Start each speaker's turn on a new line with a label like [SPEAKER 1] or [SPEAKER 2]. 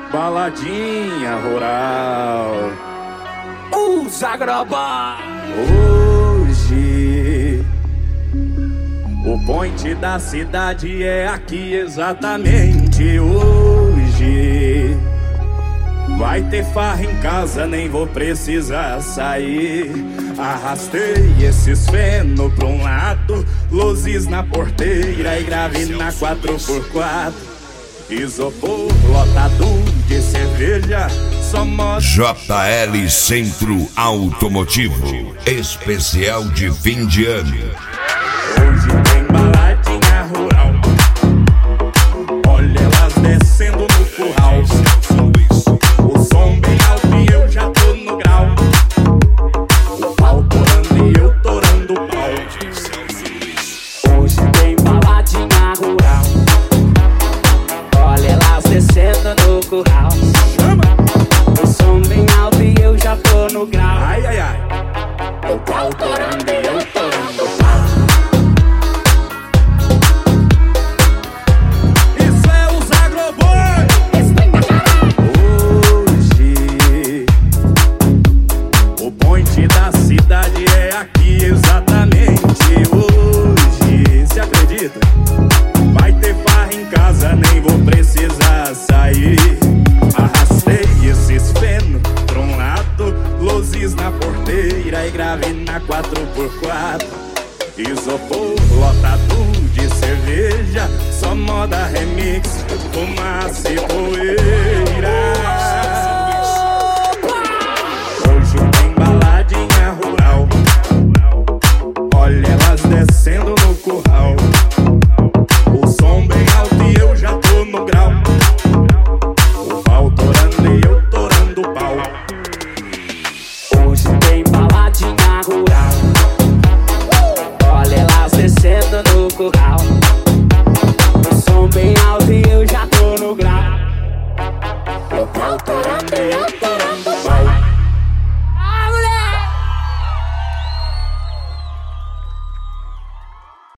[SPEAKER 1] Baladinha rural.
[SPEAKER 2] Zagraba.
[SPEAKER 1] Hoje o point da cidade é aqui exatamente hoje. Vai ter farra em casa, nem vou precisar sair. Arrastei esses feno pra um lado, luzes na porteira e grave na 4x4. Isopor lotado de cerveja, só moda.
[SPEAKER 3] JL Centro Automotivo, especial de fim de ano.
[SPEAKER 1] Hoje tem baladinha rural, olha elas descendo no curral. O som bem alto e eu já tô no grau. O pau torando e eu torando o pau.
[SPEAKER 2] Hoje tem baladinha rural, olha elas descendo no curral. O som bem alto e eu já tô no grau.
[SPEAKER 1] Ai, ai, ai.
[SPEAKER 2] O pau torando e eu torando o pau.
[SPEAKER 1] Isso é o Zagroboi. Hoje o point da cidade é aqui exatamente hoje. Se acredita? Vai ter farra em casa, nem vou precisar sair. Arrastei esses feno pra um lado, luzes na porteira e grave na 4x4. Isopor lotado de cerveja, só moda remix, fumaça e poeira. Hoje tem baladinha rural, olha elas descendo no curral. O som bem alto e eu já tô no grau. O pau torando e eu torando o pau.
[SPEAKER 2] Hoje tem baladinha rural, olha elas descendo no curral. O som bem alto e eu já tô no grau. O pau torando e eu tô